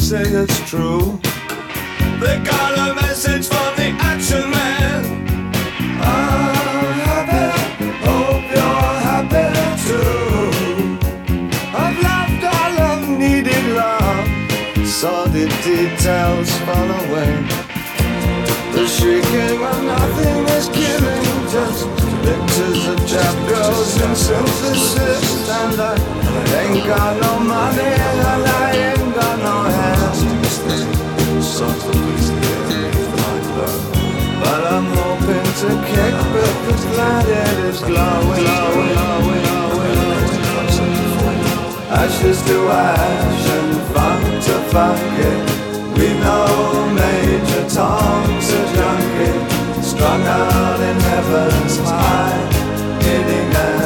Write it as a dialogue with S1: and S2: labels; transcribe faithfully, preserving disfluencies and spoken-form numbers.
S1: say it's true. They got a message from the action man. I'm happy, hope you're happy too. I've loved all I've needed love, saw the details fall away. The shrieking when nothing is killing, just pictures of trap girls and synthesis. And I ain't got no money and I ain't got no hands, but I'm hoping to kick back the planet is glowing, glowing, glowing, glowing, glowing. Ashes to ash and funk to funk it. We know Major Tom's a junkie, strung out in heaven's high, hitting a